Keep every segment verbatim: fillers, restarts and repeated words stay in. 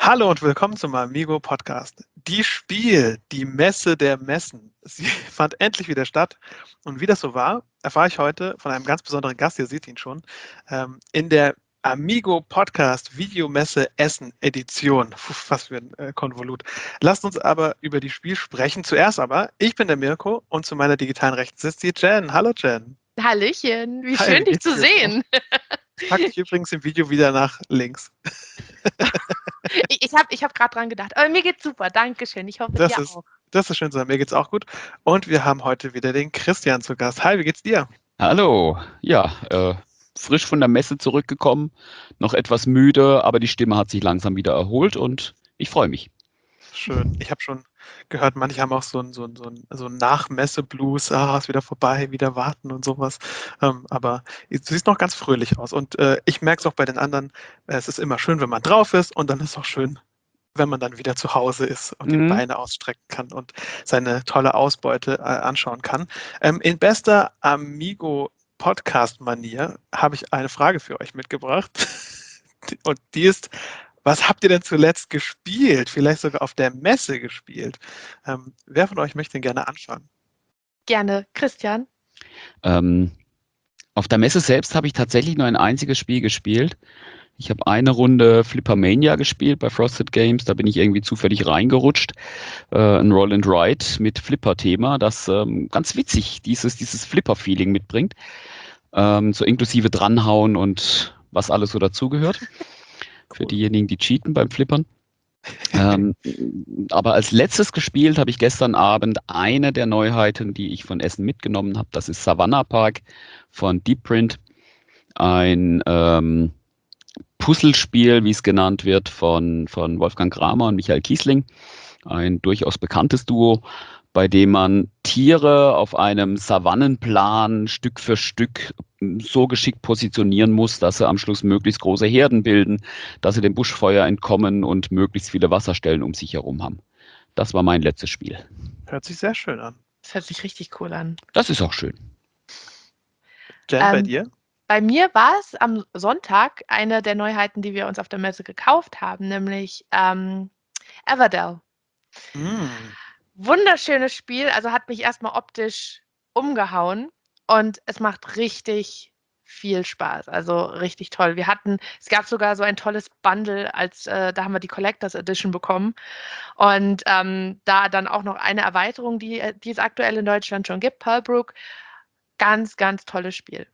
Hallo und willkommen zum Amigo Podcast. Die Spiel, die Messe der Messen. Sie fand endlich wieder statt. Und wie das so war, erfahre ich heute von einem ganz besonderen Gast, ihr seht ihn schon, ähm, in der Amigo Podcast Videomesse Essen Edition. Puh, was für ein äh, Konvolut. Lasst uns aber über die Spiel sprechen. Zuerst aber, ich bin der Mirko und zu meiner digitalen Rechten sitzt die Jen. Hallo Jen. Hallöchen, wie Hi, schön wie dich geht's zu dir so? sehen. Ich packe dich übrigens im Video wieder nach links. Ich, ich habe ich hab gerade dran gedacht, aber mir geht's super, danke schön. Ich hoffe, Das dir ist, auch. das ist schön zu hören. Mir geht's auch gut. Und wir haben heute wieder den Christian zu Gast. Hi, wie geht's dir? Hallo, ja, äh, frisch von der Messe zurückgekommen, noch etwas müde, aber die Stimme hat sich langsam wieder erholt und ich freue mich. Schön. Ich habe schon gehört, manche haben auch so ein, so ein, so ein, so ein Nachmesse-Blues. Ah, ist wieder vorbei, wieder warten und sowas. Ähm, aber du siehst noch ganz fröhlich aus. Und äh, ich merke es auch bei den anderen. äh, Es ist immer schön, wenn man drauf ist. Und dann ist es auch schön, wenn man dann wieder zu Hause ist und die Mhm. Beine ausstrecken kann und seine tolle Ausbeute äh, anschauen kann. Ähm, in bester Amigo-Podcast-Manier habe ich eine Frage für euch mitgebracht. Und die ist, was habt ihr denn zuletzt gespielt? Vielleicht sogar auf der Messe gespielt. Ähm, wer von euch möchte denn gerne anfangen? Gerne, Christian. Ähm, auf der Messe selbst habe ich tatsächlich nur ein einziges Spiel gespielt. Ich habe eine Runde Flippermania gespielt bei Frosted Games, da bin ich irgendwie zufällig reingerutscht. Äh, ein Roll and Ride mit Flipper-Thema, das ähm, ganz witzig dieses, dieses Flipper-Feeling mitbringt. Ähm, so inklusive dranhauen und was alles so dazugehört. Für Cool. diejenigen, die cheaten beim Flippern. ähm, aber als letztes gespielt habe ich gestern Abend eine der Neuheiten, die ich von Essen mitgenommen habe. Das ist Savannah Park von Deep Print. Ein ähm, Puzzlespiel, wie es genannt wird, von, von Wolfgang Kramer und Michael Kiesling. Ein durchaus bekanntes Duo, bei dem man Tiere auf einem Savannenplan Stück für Stück so geschickt positionieren muss, dass sie am Schluss möglichst große Herden bilden, dass sie dem Buschfeuer entkommen und möglichst viele Wasserstellen um sich herum haben. Das war mein letztes Spiel. Hört sich sehr schön an. Das hört sich richtig cool an. Das ist auch schön. Jen, bei Ähm, dir? bei mir war es am Sonntag eine der Neuheiten, die wir uns auf der Messe gekauft haben, nämlich ähm, Everdell. Mm. Wunderschönes Spiel, also hat mich erstmal optisch umgehauen und es macht richtig viel Spaß, also richtig toll. Wir hatten, es gab sogar so ein tolles Bundle, als äh, da haben wir die Collectors Edition bekommen und ähm, da dann auch noch eine Erweiterung, die, äh, die es aktuell in Deutschland schon gibt, Pearlbrook. Ganz, ganz tolles Spiel.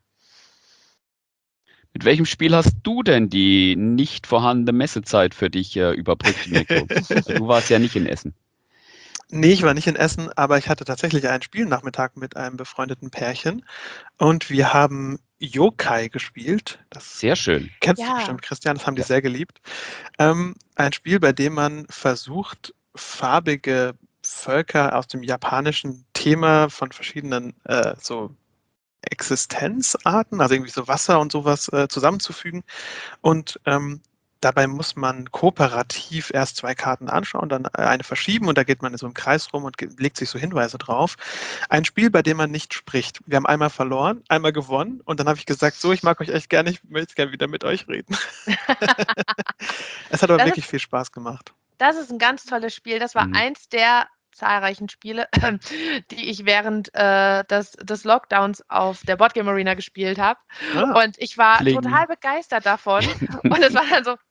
Mit welchem Spiel hast du denn die nicht vorhandene Messezeit für dich äh, überbrückt, Mirko? Du warst ja nicht in Essen. Nee, ich war nicht in Essen, aber ich hatte tatsächlich einen Spielnachmittag mit einem befreundeten Pärchen und wir haben Yokai gespielt. Das Sehr schön. kennst du Ja, bestimmt, Christian, das haben die Ja. sehr geliebt. Ähm, ein Spiel, bei dem man versucht, farbige Völker aus dem japanischen Thema von verschiedenen äh, so Existenzarten, also irgendwie so Wasser und sowas äh, zusammenzufügen. Und ähm, dabei muss man kooperativ erst zwei Karten anschauen, dann äh, eine verschieben und da geht man in so einem Kreis rum und ge- legt sich so Hinweise drauf. Ein Spiel, bei dem man nicht spricht. Wir haben einmal verloren, einmal gewonnen und dann habe ich gesagt, so, ich mag euch echt gerne, ich möchte gerne wieder mit euch reden. Es hat aber das wirklich ist, viel Spaß gemacht. das ist ein ganz tolles Spiel. Das war Mhm. eins der zahlreichen Spiele, die ich während äh, des, des Lockdowns auf der Boardgame Arena gespielt habe. Ah, Und ich war Kling. total begeistert davon. Und es war dann so,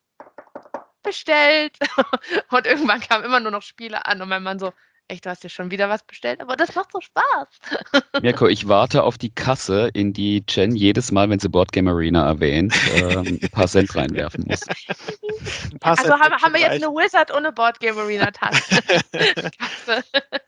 bestellt. Und irgendwann kamen immer nur noch Spiele an und mein Mann so, echt, du hast dir schon wieder was bestellt, aber das macht so Spaß. Mirko, ich warte auf die Kasse, in die Jen jedes Mal, wenn sie Boardgame Arena erwähnt, ähm, ein paar Cent reinwerfen muss. ein paar Also Cent haben, würden haben schon wir jetzt eine reichen. Wizard ohne Boardgame Arena Tasse. Kasse.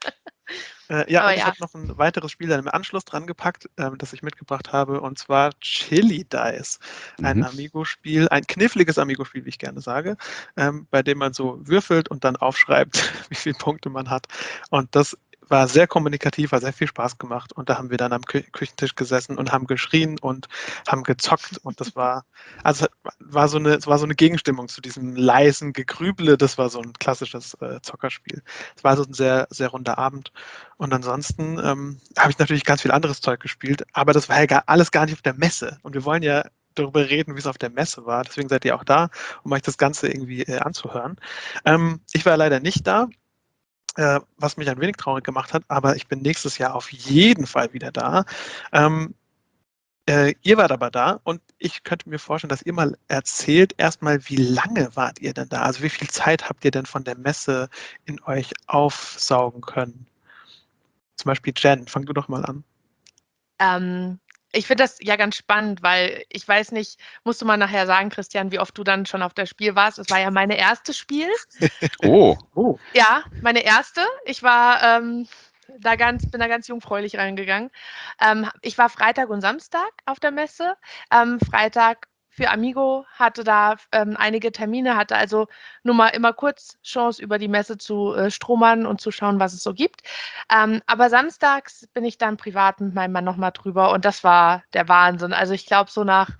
Äh, ja, Aber und ich ja, habe noch ein weiteres Spiel dann im Anschluss dran gepackt, ähm, das ich mitgebracht habe, und zwar Chili Dice. Ein Mhm. Amigo-Spiel, ein kniffliges Amigo-Spiel, wie ich gerne sage, ähm, bei dem man so würfelt und dann aufschreibt, wie viele Punkte man hat. Und das war sehr kommunikativ, hat sehr viel Spaß gemacht. Und da haben wir dann am Kü Küchentisch gesessen und haben geschrien und haben gezockt. Und das war, also war so eine, es war so eine Gegenstimmung zu diesem leisen Gegrüble. Das war so ein klassisches äh, Zockerspiel. Es war so ein sehr, sehr runder Abend. Und ansonsten ähm, habe ich natürlich ganz viel anderes Zeug gespielt, aber das war ja gar, alles gar nicht auf der Messe. Und wir wollen ja darüber reden, wie es auf der Messe war. Deswegen seid ihr auch da, um euch das Ganze irgendwie äh, anzuhören. Ähm, ich war leider nicht da, äh, was mich ein wenig traurig gemacht hat, aber ich bin nächstes Jahr auf jeden Fall wieder da. Ähm, äh, ihr wart aber da und ich könnte mir vorstellen, dass ihr mal erzählt, erstmal, wie lange wart ihr denn da? Also wie viel Zeit habt ihr denn von der Messe in euch aufsaugen können? Zum Beispiel Jen, fang du doch mal an. Ähm, ich finde das ja ganz spannend, weil ich weiß nicht, musst du mal nachher sagen, Christian, wie oft du dann schon auf das Spiel warst. Es war ja meine erste Spiel. Oh, Oh, Ja, meine erste. Ich war ähm, da ganz, bin da ganz jungfräulich reingegangen. Ähm, ich war Freitag und Samstag auf der Messe. Ähm, Freitag für Amigo, hatte da ähm, einige Termine, hatte also nur mal immer kurz Chance, über die Messe zu äh, stromern und zu schauen, was es so gibt. Ähm, aber samstags bin ich dann privat mit meinem Mann nochmal drüber und das war der Wahnsinn. Also ich glaube, so nach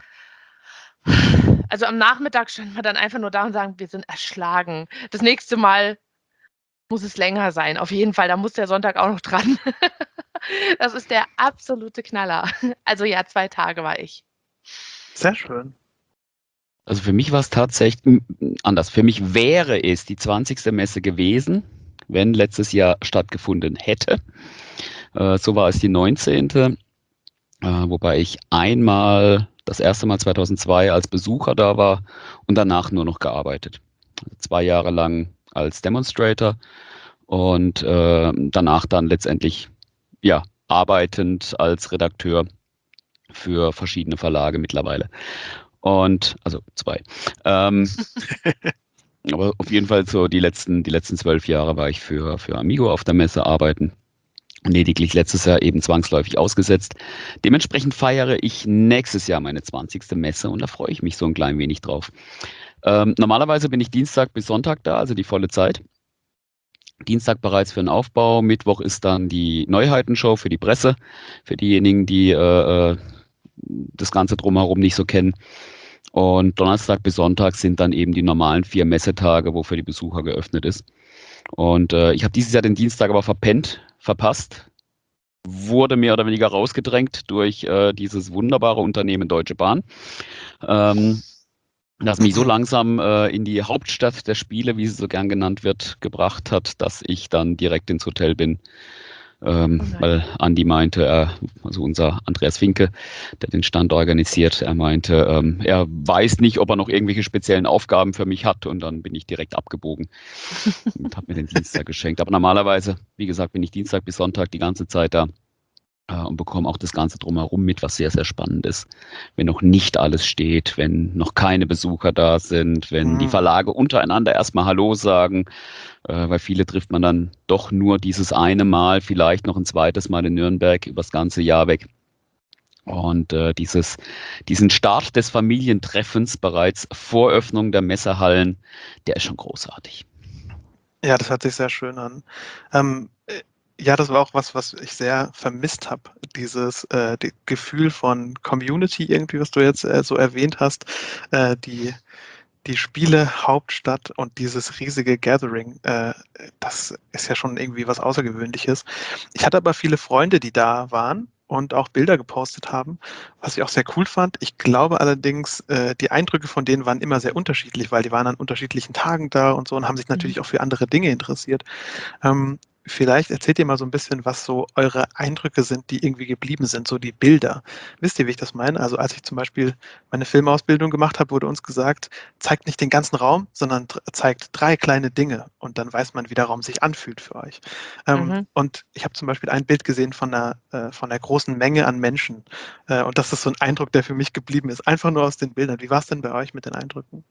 also am Nachmittag standen wir dann einfach nur da und sagen, wir sind erschlagen. Das nächste Mal muss es länger sein. Auf jeden Fall, da muss der Sonntag auch noch dran. Das ist der absolute Knaller. Also ja, zwei Tage war ich. sehr schön. also für mich war es tatsächlich m, anders. Für mich wäre es die zwanzigste Messe gewesen, wenn letztes Jahr stattgefunden hätte. Äh, so war es die neunzehnte, äh, wobei ich einmal, das erste Mal zweitausendzwei als Besucher da war und danach nur noch gearbeitet. Also zwei Jahre lang als Demonstrator und äh, danach dann letztendlich ja arbeitend als Redakteur für verschiedene Verlage mittlerweile. Und also zwei. Ähm, aber auf jeden Fall so die letzten, die letzten zwölf Jahre war ich für, für Amigo auf der Messe arbeiten. Lediglich letztes Jahr eben zwangsläufig ausgesetzt. Dementsprechend feiere ich nächstes Jahr meine zwanzigste Messe und da freue ich mich so ein klein wenig drauf. Ähm, normalerweise bin ich Dienstag bis Sonntag da, also die volle Zeit. Dienstag bereits für den Aufbau, Mittwoch ist dann die Neuheitenshow für die Presse, für diejenigen, die äh, das Ganze drumherum nicht so kennen. Und Donnerstag bis Sonntag sind dann eben die normalen vier Messetage, wo für die Besucher geöffnet ist. Und äh, ich habe dieses Jahr den Dienstag aber verpennt, verpasst, wurde mehr oder weniger rausgedrängt durch äh, dieses wunderbare Unternehmen Deutsche Bahn, ähm, das mich so langsam äh, in die Hauptstadt der Spiele, wie sie so gern genannt wird, gebracht hat, dass ich dann direkt ins Hotel bin. Ähm, Oh weil Andi meinte, äh, also unser Andreas Finke, der den Stand organisiert, er meinte, ähm, er weiß nicht, ob er noch irgendwelche speziellen Aufgaben für mich hat und dann bin ich direkt abgebogen und habe mir den Dienstag geschenkt. Aber normalerweise, wie gesagt, bin ich Dienstag bis Sonntag die ganze Zeit da äh, und bekomme auch das Ganze drumherum mit, was sehr, sehr spannend ist. Wenn noch nicht alles steht, wenn noch keine Besucher da sind, wenn die Verlage untereinander erstmal Hallo sagen, äh, weil viele trifft man dann doch nur dieses eine Mal, vielleicht noch ein zweites Mal in Nürnberg übers ganze Jahr weg. Und äh, dieses, diesen Start des Familientreffens bereits vor Öffnung der Messehallen, der ist schon großartig. Ja, das hört sich sehr schön an. Ähm, äh, ja, das war auch was, was ich sehr vermisst habe. Dieses äh, die Gefühl von Community irgendwie, was du jetzt äh, so erwähnt hast. Äh, die, die Spiele, Hauptstadt und dieses riesige Gathering, äh, das ist ja schon irgendwie was Außergewöhnliches. Ich hatte aber viele Freunde, die da waren und auch Bilder gepostet haben, was ich auch sehr cool fand. Ich glaube allerdings, äh, die Eindrücke von denen waren immer sehr unterschiedlich, weil die waren an unterschiedlichen Tagen da und so und haben sich Mhm. natürlich auch für andere Dinge interessiert. Ähm, vielleicht erzählt ihr mal so ein bisschen, was so eure Eindrücke sind, die irgendwie geblieben sind, so die Bilder. Wisst ihr, wie ich das meine? Also als ich zum Beispiel meine Filmausbildung gemacht habe, wurde uns gesagt, zeigt nicht den ganzen Raum, sondern tr- zeigt drei kleine Dinge und dann weiß man, wie der Raum sich anfühlt für euch. Ähm, Mhm. und ich habe zum Beispiel ein Bild gesehen von einer, äh, von einer großen Menge an Menschen. Äh, und das ist so ein Eindruck, der für mich geblieben ist. Einfach nur aus den Bildern. Wie war es denn bei euch mit den Eindrücken?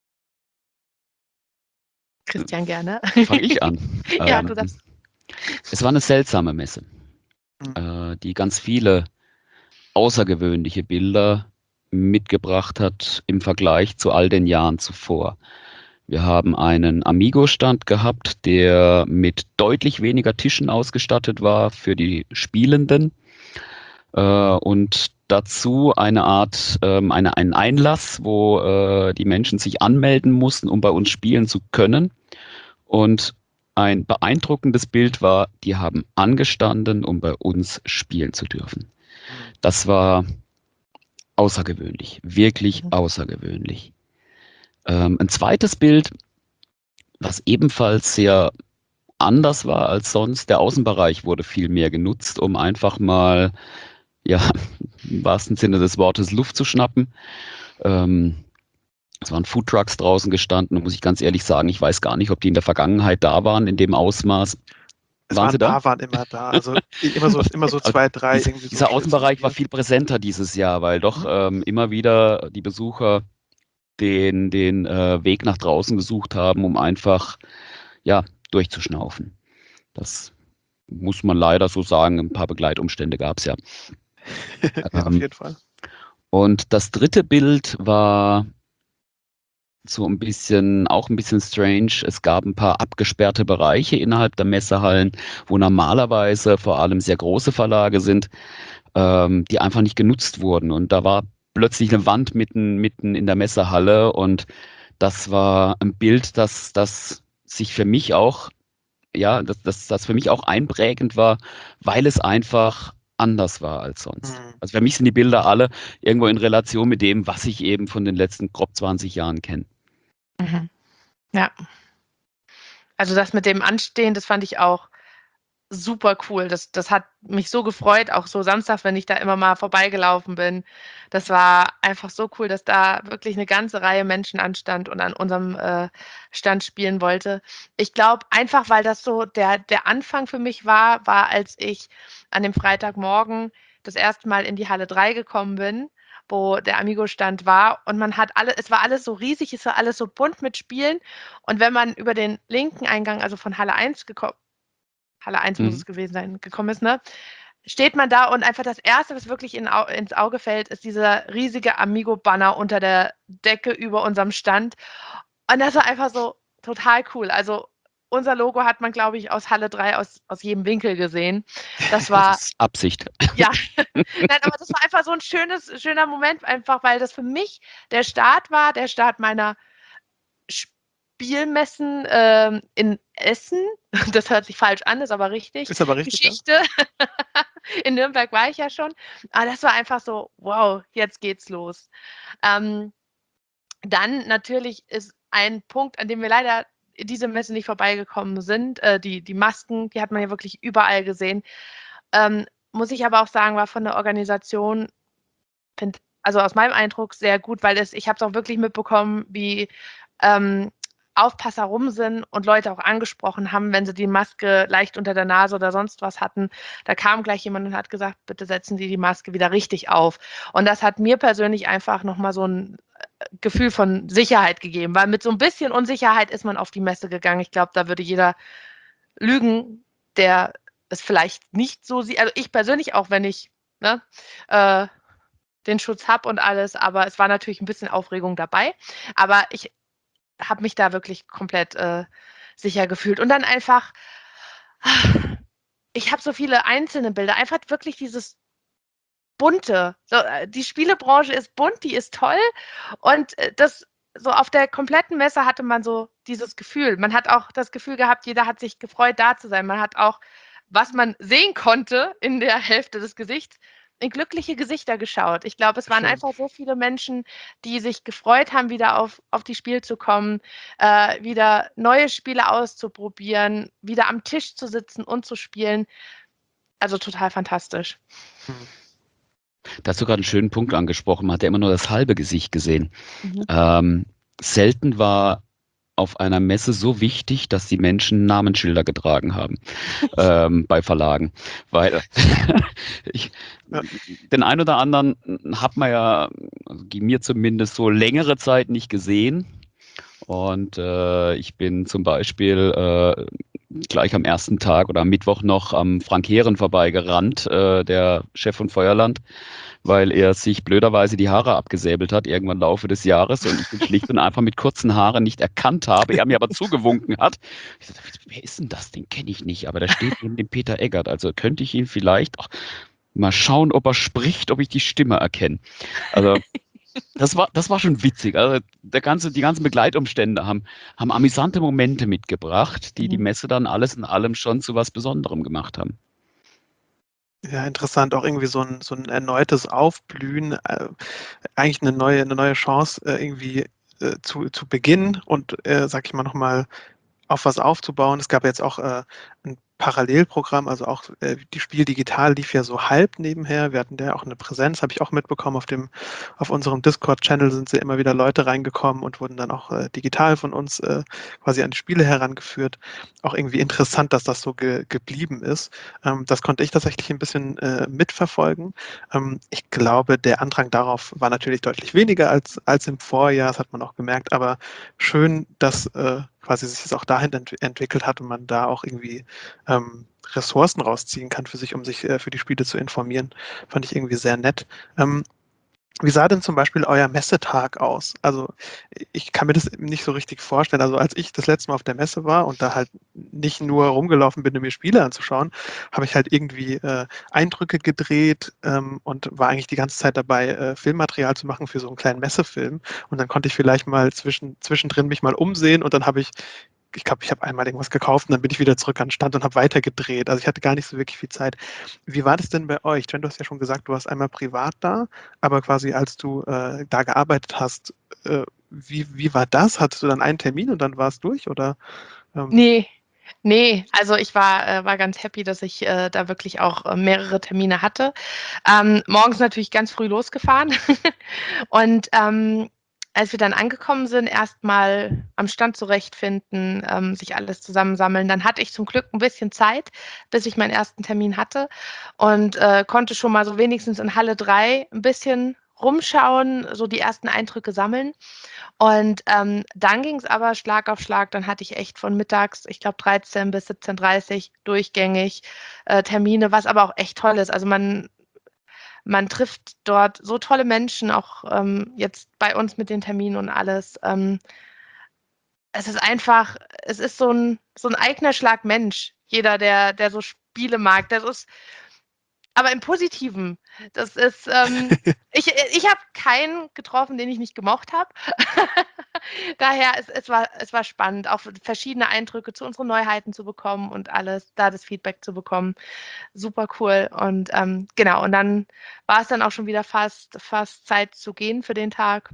Christian, gerne. Fange ich an. Ja, du Ähm, darfst. es war eine seltsame Messe, Hm. äh, die ganz viele außergewöhnliche Bilder mitgebracht hat im Vergleich zu all den Jahren zuvor. Wir haben einen Amigo-Stand gehabt, der mit deutlich weniger Tischen ausgestattet war für die Spielenden äh, und dazu eine Art, ähm, eine, einen Einlass, wo äh, die Menschen sich anmelden mussten, um bei uns spielen zu können. Und ein beeindruckendes Bild war, die haben angestanden, um bei uns spielen zu dürfen. Hm. Das war außergewöhnlich, wirklich Mhm. außergewöhnlich. Ähm, ein zweites Bild, was ebenfalls sehr anders war als sonst, der Außenbereich wurde viel mehr genutzt, um einfach mal, ja, im wahrsten Sinne des Wortes Luft zu schnappen. Ähm, es waren Foodtrucks draußen gestanden, da muss ich ganz ehrlich sagen, ich weiß gar nicht, ob die in der Vergangenheit da waren, in dem Ausmaß. Es Waren waren sie ein da? paar waren immer da, also i immer so immer so Also zwei, drei dies, irgendwie so dieser Außenbereich war spezialisiert. viel präsenter dieses Jahr, weil doch Mhm. ähm, immer wieder die Besucher den, den äh, Weg nach draußen gesucht haben, um einfach ja, durchzuschnaufen. Das muss man leider so sagen. Ein paar Begleitumstände gab es ja. Ja, auf Ähm, jeden Fall. und das dritte Bild war so ein bisschen, auch ein bisschen strange. Es gab ein paar abgesperrte Bereiche innerhalb der Messehallen, wo normalerweise vor allem sehr große Verlage sind, ähm, die einfach nicht genutzt wurden. Und da war plötzlich eine Wand mitten, mitten in der Messehalle und das war ein Bild, das, das sich für mich auch, ja, das, das, das für mich auch einprägend war, weil es einfach anders war als sonst. Mhm. Also für mich sind die Bilder alle irgendwo in Relation mit dem, was ich eben von den letzten grob zwanzig Jahren kenne. Mhm. Ja. Also das mit dem Anstehen, das fand ich auch super cool. Das, das hat mich so gefreut, auch so samstags, wenn ich da immer mal vorbeigelaufen bin. Das war einfach so cool, dass da wirklich eine ganze Reihe Menschen anstand und an unserem äh, Stand spielen wollte. Ich glaube, einfach weil das so der, der Anfang für mich war, war, als ich an dem Freitagmorgen das erste Mal in die Halle drei gekommen bin, wo der Amigo-Stand war und man hat alle, es war alles so riesig, es war alles so bunt mit Spielen und wenn man über den linken Eingang, also von Halle eins gekommen, Halle eins muss Mhm. es gewesen sein, gekommen ist, ne? Steht man da und einfach das Erste, was wirklich in, ins Auge fällt, ist dieser riesige Amigo-Banner unter der Decke über unserem Stand. Und das war einfach so total cool. Also unser Logo hat man, glaube ich, aus Halle drei aus, aus jedem Winkel gesehen. Das Das war, ist Absicht. ja, nein, aber das war einfach so ein schönes, schöner Moment, einfach weil das für mich der Start war, der Start meiner Spielmessen ähm, in Essen. Das hört sich falsch an, ist aber richtig. Ist aber richtig, ja. Geschichte. In Nürnberg war ich ja schon. Aber das war einfach so, wow, jetzt geht's los. Ähm, dann natürlich ist ein Punkt, an dem wir leider diese Messe nicht vorbeigekommen sind. Äh, die, die Masken, die hat man ja wirklich überall gesehen. Ähm, muss ich aber auch sagen, war von der Organisation, find, also aus meinem Eindruck sehr gut, weil es, ich habe es auch wirklich mitbekommen, wie ähm, Aufpasser rum sind und Leute auch angesprochen haben, wenn sie die Maske leicht unter der Nase oder sonst was hatten. Da kam gleich jemand und hat gesagt, bitte setzen Sie die Maske wieder richtig auf. Und das hat mir persönlich einfach nochmal so ein Gefühl von Sicherheit gegeben, weil mit so ein bisschen Unsicherheit ist man auf die Messe gegangen. Ich glaube, da würde jeder lügen, der es vielleicht nicht so sieht. Also ich persönlich auch, wenn ich ne, äh, den Schutz habe und alles, aber es war natürlich ein bisschen Aufregung dabei. Aber ich habe mich da wirklich komplett äh, sicher gefühlt. Und dann einfach, ich habe so viele einzelne Bilder, einfach wirklich dieses Bunte. So, äh, die Spielebranche ist bunt, die ist toll. Und äh, das so auf der kompletten Messe hatte man so dieses Gefühl. Man hat auch das Gefühl gehabt, jeder hat sich gefreut, da zu sein. Man hat auch, was man sehen konnte in der Hälfte des Gesichts, in glückliche Gesichter geschaut. Ich glaube, es waren Schön. einfach so viele Menschen, die sich gefreut haben, wieder auf, auf die Spiel zu kommen, äh, wieder neue Spiele auszuprobieren, wieder am Tisch zu sitzen und zu spielen. Also total fantastisch. Mhm. Da hast du gerade einen schönen Punkt angesprochen. Man hat ja immer nur das halbe Gesicht gesehen. Mhm. Ähm, selten war auf einer Messe so wichtig, dass die Menschen Namensschilder getragen haben ähm, bei Verlagen. Weil ich, Ja. den einen oder anderen hat man ja, also mir zumindest, so längere Zeit nicht gesehen. Und äh, ich bin zum Beispiel äh, gleich am ersten Tag oder am Mittwoch noch am Frank Heeren vorbeigerannt, äh, der Chef von Feuerland, weil er sich blöderweise die Haare abgesäbelt hat, irgendwann im Laufe des Jahres und ich ihn schlicht und einfach mit kurzen Haaren nicht erkannt habe, er mir aber zugewunken hat. Ich dachte, wer ist denn das? Den kenne ich nicht, aber da steht neben dem Peter Eggert, also könnte ich ihn vielleicht auch mal schauen, ob er spricht, ob ich die Stimme erkenne. Also das war, das war schon witzig. Also der ganze, die ganzen Begleitumstände haben, haben amüsante Momente mitgebracht, die die Mhm. Messe dann alles in allem schon zu was Besonderem gemacht haben. Ja, interessant. Auch irgendwie so ein, so ein erneutes Aufblühen, äh, eigentlich eine neue, eine neue Chance, äh, irgendwie äh, zu, zu beginnen und, äh, sag ich mal, nochmal auf was aufzubauen. Es gab jetzt auch äh, ein Parallelprogramm, also auch äh, die Spiel digital lief ja so halb nebenher. Wir hatten da auch eine Präsenz, habe ich auch mitbekommen. Auf dem, auf unserem Discord-Channel sind sie immer wieder Leute reingekommen und wurden dann auch äh, digital von uns äh, quasi an die Spiele herangeführt. Auch irgendwie interessant, dass das so ge geblieben ist. Ähm, das konnte ich tatsächlich ein bisschen äh, mitverfolgen. Ähm, ich glaube, der Andrang darauf war natürlich deutlich weniger als, als im Vorjahr, das hat man auch gemerkt, aber schön, dass äh, quasi sich das auch dahin ent entwickelt hat und man da auch irgendwie ähm, Ressourcen rausziehen kann für sich, um sich äh, für die Spiele zu informieren. Fand ich irgendwie sehr nett. Ähm, wie sah denn zum Beispiel euer Messetag aus? Also ich kann mir das nicht so richtig vorstellen. Also als ich das letzte Mal auf der Messe war und da halt nicht nur rumgelaufen bin, um mir Spiele anzuschauen, habe ich halt irgendwie äh, Eindrücke gedreht ähm, und war eigentlich die ganze Zeit dabei, äh, Filmmaterial zu machen für so einen kleinen Messefilm. Und dann konnte ich vielleicht mal zwischen, zwischendrin mich mal umsehen und dann habe ich ich glaube, ich habe einmal irgendwas gekauft und dann bin ich wieder zurück an den Stand und habe weitergedreht. Also ich hatte gar nicht so wirklich viel Zeit. Wie war das denn bei euch? Jen, du hast ja schon gesagt, du warst einmal privat da, aber quasi als du äh, da gearbeitet hast, äh, wie, wie war das? Hattest du dann einen Termin und dann war es durch? Oder, ähm, Nee, nee, also ich war, äh, war ganz happy, dass ich äh, da wirklich auch äh, mehrere Termine hatte. Ähm, morgens natürlich ganz früh losgefahren und ähm, als wir dann angekommen sind, erstmal am Stand zurechtfinden, ähm, sich alles zusammensammeln. Dann hatte ich zum Glück ein bisschen Zeit, bis ich meinen ersten Termin hatte und äh, konnte schon mal so wenigstens in Halle drei ein bisschen rumschauen, so die ersten Eindrücke sammeln. Und ähm, dann ging es aber Schlag auf Schlag. Dann hatte ich echt von mittags, ich glaube dreizehn bis siebzehn Uhr dreißig durchgängig äh, Termine, was aber auch echt toll ist. Also man, man trifft dort so tolle Menschen, auch ähm, jetzt bei uns mit den Terminen und alles. Ähm, es ist einfach, es ist so ein, so ein eigener Schlag Mensch. Jeder, der, der so Spiele mag, das ist aber im Positiven. Das ist, ähm, ich, ich habe keinen getroffen, den ich nicht gemocht habe. Daher, es, es, war, es war spannend, auch verschiedene Eindrücke zu unseren Neuheiten zu bekommen und alles, da das Feedback zu bekommen. Super cool. Und ähm, genau, und dann war es dann auch schon wieder fast, fast Zeit zu gehen für den Tag.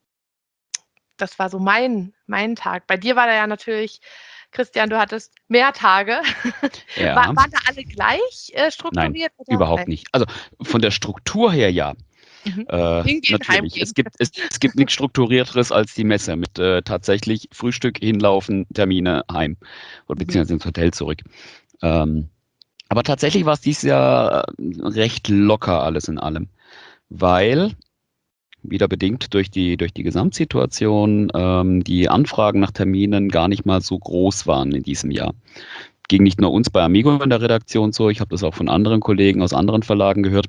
Das war so mein, mein Tag. Bei dir war da ja natürlich, Christian, du hattest mehr Tage. Ja. War, waren da alle gleich äh, strukturiert? Nein, oder? überhaupt nicht. Also von der Struktur her ja. Mhm. Äh, Hingehen, natürlich. heimgehen. Es gibt, es, es gibt nichts Strukturierteres als die Messe mit äh, tatsächlich Frühstück, hinlaufen, Termine, heim oder Mhm. beziehungsweise ins Hotel zurück. Ähm, aber tatsächlich war es dieses Jahr äh, recht locker alles in allem, weil wieder bedingt durch die, durch die Gesamtsituation ähm, die Anfragen nach Terminen gar nicht mal so groß waren in diesem Jahr. Ging nicht nur uns bei Amigo in der Redaktion so, ich habe das auch von anderen Kollegen aus anderen Verlagen gehört.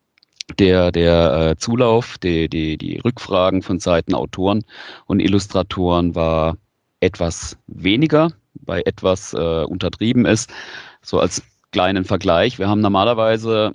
Der, der äh, Zulauf, die, die, die Rückfragen von Seiten Autoren und Illustratoren war etwas weniger, bei etwas äh, untertrieben ist. So als kleinen Vergleich, wir haben normalerweise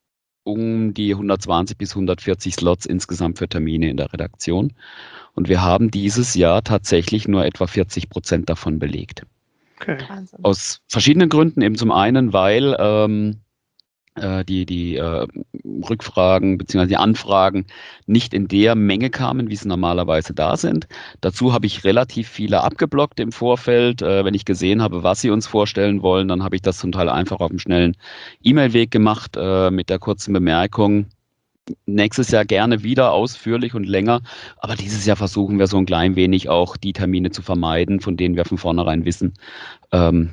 um die hundertzwanzig bis hundertvierzig Slots insgesamt für Termine in der Redaktion. Und wir haben dieses Jahr tatsächlich nur etwa vierzig Prozent davon belegt. okay. Wahnsinn. Aus verschiedenen Gründen. Eben zum einen, weil ähm, äh, die, die äh, Rückfragen bzw. die Anfragen nicht in der Menge kamen, wie sie normalerweise da sind. Dazu habe ich relativ viele abgeblockt im Vorfeld. Äh, wenn ich gesehen habe, was sie uns vorstellen wollen, dann habe ich das zum Teil einfach auf einem schnellen E-Mail-Weg gemacht äh, mit der kurzen Bemerkung, nächstes Jahr gerne wieder ausführlich und länger, aber dieses Jahr versuchen wir so ein klein wenig auch die Termine zu vermeiden, von denen wir von vornherein wissen, ähm,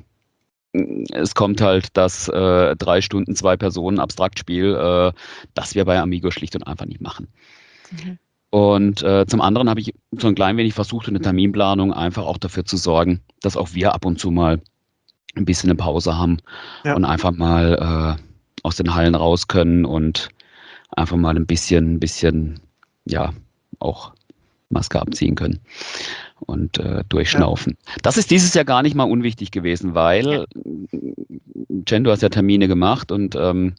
es kommt halt das äh, drei Stunden, zwei Personen Abstraktspiel, äh, das wir bei Amigo schlicht und einfach nicht machen. Mhm. Und äh, zum anderen habe ich so ein klein wenig versucht, in der Terminplanung einfach auch dafür zu sorgen, dass auch wir ab und zu mal ein bisschen eine Pause haben Ja. und einfach mal äh, aus den Hallen raus können und einfach mal ein bisschen, ein bisschen, ja, auch Maske abziehen können und äh, durchschnaufen. Ja. Das ist dieses Jahr gar nicht mal unwichtig gewesen, weil, ja. Jen, du hast ja Termine gemacht und ähm,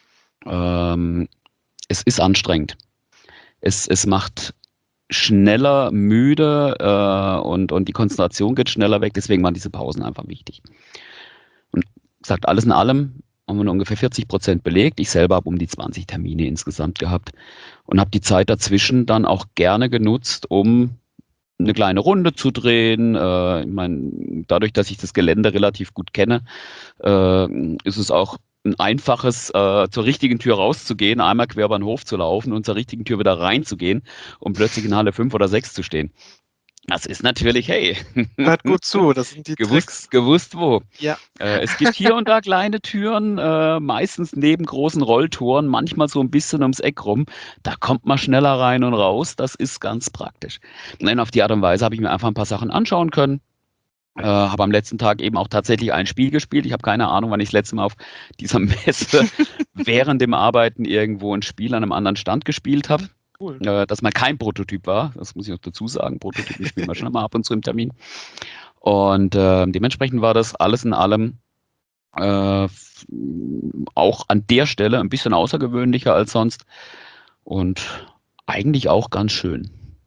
ähm, es ist anstrengend. Es, es macht schneller müde äh, und, und die Konzentration geht schneller weg, deswegen waren diese Pausen einfach wichtig. Und sagt alles in allem, haben wir ungefähr vierzig Prozent belegt. Ich selber habe um die zwanzig Termine insgesamt gehabt und habe die Zeit dazwischen dann auch gerne genutzt, um eine kleine Runde zu drehen. Äh, ich meine, dadurch, dass ich das Gelände relativ gut kenne, äh, ist es auch ein einfaches, äh, zur richtigen Tür rauszugehen, einmal quer über den Hof zu laufen und zur richtigen Tür wieder reinzugehen, um plötzlich in Halle fünf oder sechs zu stehen. Das ist natürlich, hey, Hört gut zu, das sind die gewusst, Tricks. gewusst wo. Ja. Äh, es gibt hier und da kleine Türen, äh, meistens neben großen Rolltoren, manchmal so ein bisschen ums Eck rum. Da kommt man schneller rein und raus. Das ist ganz praktisch. Und auf die Art und Weise habe ich mir einfach ein paar Sachen anschauen können. Äh, habe am letzten Tag eben auch tatsächlich ein Spiel gespielt. Ich habe keine Ahnung, wann ich das letzte Mal auf dieser Messe während dem Arbeiten irgendwo ein Spiel an einem anderen Stand gespielt habe. Cool. Äh, dass mal kein Prototyp war. Das muss ich noch dazu sagen. Prototypen spielen wir schon mal ab und zu im Termin. Und äh, dementsprechend war das alles in allem äh, auch an der Stelle ein bisschen außergewöhnlicher als sonst und eigentlich auch ganz schön.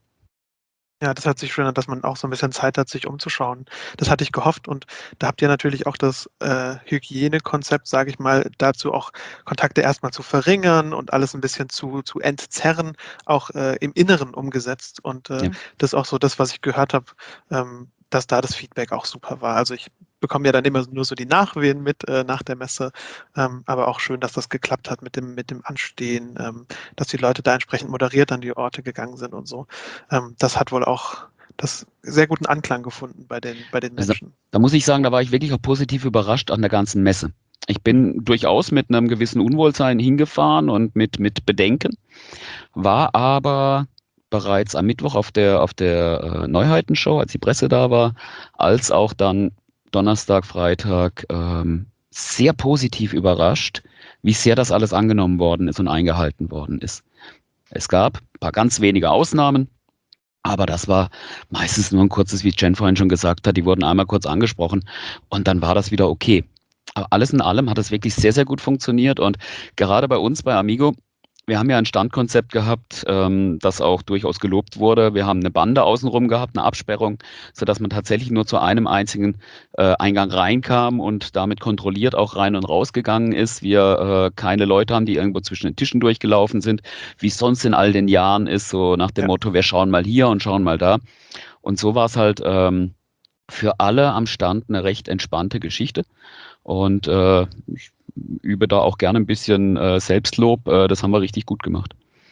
Ja, das hört sich schön an, dass man auch so ein bisschen Zeit hat, sich umzuschauen. Das hatte ich gehofft und da habt ihr natürlich auch das äh, Hygienekonzept, sage ich mal, dazu auch Kontakte erstmal zu verringern und alles ein bisschen zu, zu entzerren, auch äh, im Inneren umgesetzt. Und äh, Ja. das ist auch so das, was ich gehört habe, ähm, dass da das Feedback auch super war. Also ich bekomme ja dann immer nur so die Nachwehen mit äh, nach der Messe, ähm, aber auch schön, dass das geklappt hat mit dem, mit dem Anstehen, ähm, dass die Leute da entsprechend moderiert an die Orte gegangen sind und so. Ähm, das hat wohl auch das sehr guten Anklang gefunden bei den, bei den Also Menschen. Da muss ich sagen, da war ich wirklich auch positiv überrascht an der ganzen Messe. Ich bin durchaus mit einem gewissen Unwohlsein hingefahren und mit, mit Bedenken, war aber bereits am Mittwoch auf der, auf der äh, Neuheitenshow, als die Presse da war, als auch dann Donnerstag, Freitag ähm, sehr positiv überrascht, wie sehr das alles angenommen worden ist und eingehalten worden ist. Es gab ein paar ganz wenige Ausnahmen, aber das war meistens nur ein kurzes, wie Jen vorhin schon gesagt hat, die wurden einmal kurz angesprochen und dann war das wieder okay. Aber alles in allem hat es wirklich sehr, sehr gut funktioniert und gerade bei uns bei Amigo, wir haben ja ein Standkonzept gehabt, ähm, das auch durchaus gelobt wurde. Wir haben eine Bande außenrum gehabt, eine Absperrung, sodass man tatsächlich nur zu einem einzigen äh, Eingang reinkam und damit kontrolliert auch rein und rausgegangen ist. Wir äh, keine Leute haben, die irgendwo zwischen den Tischen durchgelaufen sind, wie es sonst in all den Jahren ist, so nach dem Ja. Motto, wir schauen mal hier und schauen mal da. Und so war es halt ähm, für alle am Stand eine recht entspannte Geschichte. Und äh, ich übe da auch gerne ein bisschen äh, Selbstlob. Äh, das haben wir richtig gut gemacht.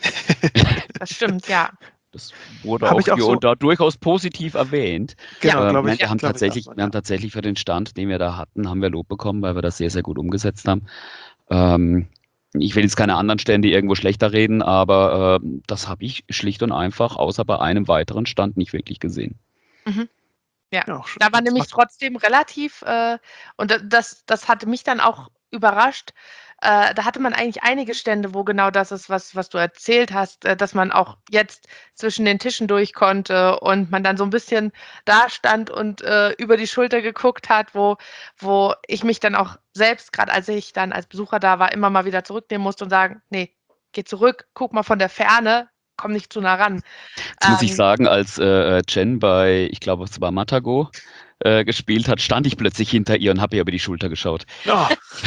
Das stimmt, ja. Das wurde Hab auch ich auch hier so- und da durchaus positiv erwähnt. Genau, Ähm, glaube nein, ich. wir haben glaub ich tatsächlich, erstmal, wir haben ja. tatsächlich für den Stand, den wir da hatten, haben wir Lob bekommen, weil wir das sehr, sehr gut umgesetzt haben. Ähm, ich will jetzt keine anderen Stände irgendwo schlechter reden, aber äh, das habe ich schlicht und einfach außer bei einem weiteren Stand nicht wirklich gesehen. Mhm. Ja, Ja, auch schön. da war Das nämlich macht- trotzdem relativ, äh, und da- das, das hatte mich dann auch überrascht. Äh, da hatte man eigentlich einige Stände, wo genau das ist, was, was du erzählt hast, äh, dass man auch jetzt zwischen den Tischen durch konnte und man dann so ein bisschen da stand und äh, über die Schulter geguckt hat, wo, wo ich mich dann auch selbst, gerade als ich dann als Besucher da war, immer mal wieder zurücknehmen musste und sagen, nee, geh zurück, guck mal von der Ferne, komm nicht zu nah ran. Jetzt muss ich Ähm, sagen, als äh, Jen bei, ich glaube, es war Matago, äh, gespielt hat, stand ich plötzlich hinter ihr und habe ihr über die Schulter geschaut. Oh,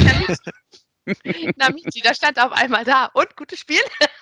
Na, Michi, da stand auf einmal da. Und, gutes Spiel?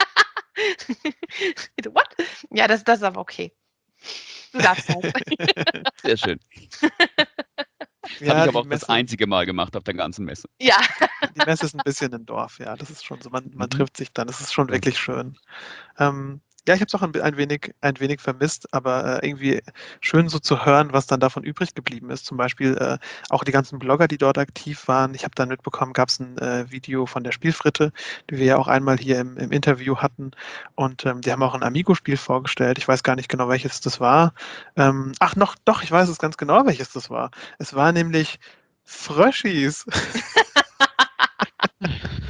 What? Ja, das, das ist aber okay. Du darfst halt. Sehr schön. Das ja, habe ich die aber auch das Messe- einzige Mal gemacht auf der ganzen Messe. Ja, Die Messe ist ein bisschen ein Dorf, ja. Das ist schon so. Man, man Mhm. trifft sich dann. Das ist schon Ja. wirklich schön. Ähm, ja, ich habe es auch ein, ein, wenig, ein wenig vermisst, aber äh, irgendwie schön so zu hören, was dann davon übrig geblieben ist. Zum Beispiel äh, auch die ganzen Blogger, die dort aktiv waren. Ich habe dann mitbekommen, gab es ein äh, Video von der Spielfritte, die wir ja auch einmal hier im, im Interview hatten. Und ähm, die haben auch ein Amigo-Spiel vorgestellt. Ich weiß gar nicht genau, welches das war. Ähm, ach, noch, doch, ich weiß es ganz genau, welches das war. Es war nämlich Fröschis.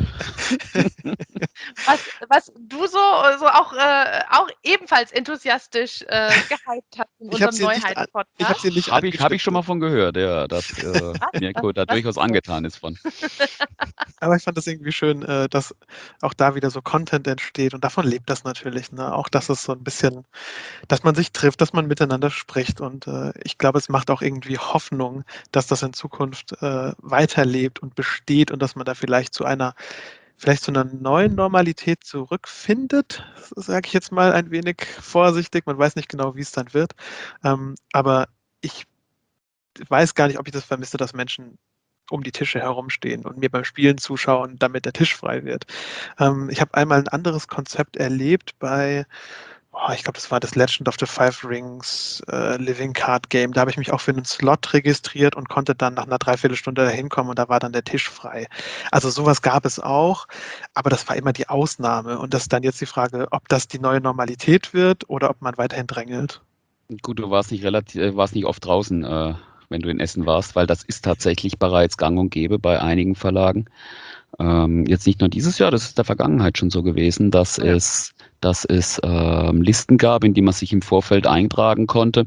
Was, was du so, so auch, äh, auch ebenfalls enthusiastisch äh, gehypt hast in Ich habe unserem sie nicht, an, ich habe Neuheiten-Podcast. sie nicht Habe ich, hab ich schon angestiftet. mal von gehört, ja, dass äh, Mirko da Das durchaus ist so. angetan ist von. Aber ich fand das irgendwie schön, äh, dass auch da wieder so Content entsteht und davon lebt das natürlich. Ne? Auch, dass es so ein bisschen, dass man sich trifft, dass man miteinander spricht und äh, ich glaube, es macht auch irgendwie Hoffnung, dass das in Zukunft äh, weiterlebt und besteht und dass man da vielleicht zu einer, vielleicht zu einer neuen Normalität zurückfindet, sage ich jetzt mal ein wenig vorsichtig. Man weiß nicht genau, wie es dann wird, ähm, aber ich weiß gar nicht, ob ich das vermisse, dass Menschen um die Tische herumstehen und mir beim Spielen zuschauen, damit der Tisch frei wird. Ähm, ich habe einmal ein anderes Konzept erlebt bei, oh, ich glaube, das war das Legend of the Five Rings äh, Living Card Game. Da habe ich mich auch für einen Slot registriert und konnte dann nach einer Dreiviertelstunde da hinkommen und da war dann der Tisch frei. Also sowas gab es auch, aber das war immer die Ausnahme. Und das ist dann jetzt die Frage, ob das die neue Normalität wird oder ob man weiterhin drängelt. Gut, du warst nicht relativ, äh, warst nicht oft draußen, äh, wenn du in Essen warst, weil das ist tatsächlich bereits gang und gäbe bei einigen Verlagen. Ähm, jetzt nicht nur dieses Jahr, das ist der Vergangenheit schon so gewesen, dass Ja. es, dass es ähm, Listen gab, in die man sich im Vorfeld eintragen konnte,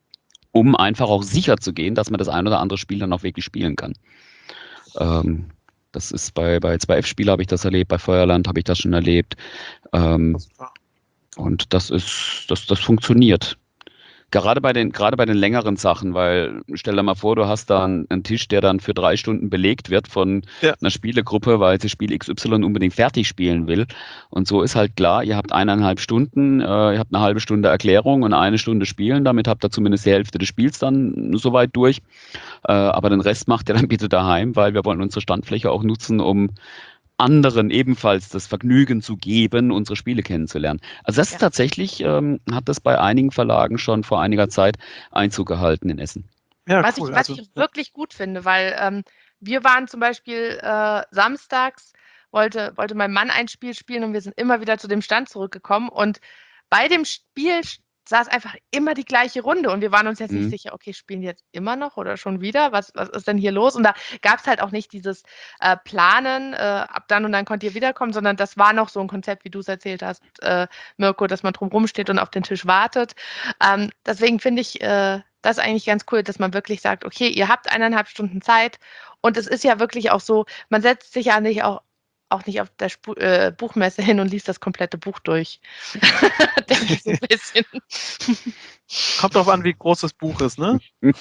um einfach auch sicher zu gehen, dass man das ein oder andere Spiel dann auch wirklich spielen kann. Ähm, das ist bei, bei zwei F-Spielen habe ich das erlebt, bei Feuerland habe ich das schon erlebt. Ähm, Das war, und das ist, das, das funktioniert. Gerade bei den, gerade bei den längeren Sachen, weil stell dir mal vor, du hast da einen, einen Tisch, der dann für drei Stunden belegt wird von ja. einer Spielegruppe, weil sie Spiel X Y unbedingt fertig spielen will. Und so ist halt klar, ihr habt eineinhalb Stunden, äh, ihr habt eine halbe Stunde Erklärung und eine Stunde Spielen. Damit habt ihr zumindest die Hälfte des Spiels dann soweit durch. Äh, aber den Rest macht ihr dann bitte daheim, weil wir wollen unsere Standfläche auch nutzen, um anderen ebenfalls das Vergnügen zu geben, unsere Spiele kennenzulernen. Also das Ja. ist tatsächlich, ähm, hat das bei einigen Verlagen schon vor einiger Zeit Einzug gehalten in Essen. Ja, Was cool. ich, was Also, ich wirklich gut finde, weil ähm, wir waren zum Beispiel äh, samstags, wollte, wollte mein Mann ein Spiel spielen und wir sind immer wieder zu dem Stand zurückgekommen und bei dem Spiel saß einfach immer die gleiche Runde und wir waren uns jetzt Mhm. nicht sicher, okay, spielen die jetzt immer noch oder schon wieder? Was, was ist denn hier los? Und da gab es halt auch nicht dieses äh, Planen, äh, ab dann und dann konnt ihr wiederkommen, sondern das war noch so ein Konzept, wie du es erzählt hast, äh, Mirko, dass man drumherum steht und auf den Tisch wartet. Ähm, deswegen finde ich äh, das eigentlich ganz cool, dass man wirklich sagt, okay, ihr habt eineinhalb Stunden Zeit und es ist ja wirklich auch so, man setzt sich ja nicht auch, auch nicht auf der Sp äh, Buchmesse hin und liest das komplette Buch durch. Denke ich so ein bisschen. kommt drauf an, wie groß das Buch ist, ne?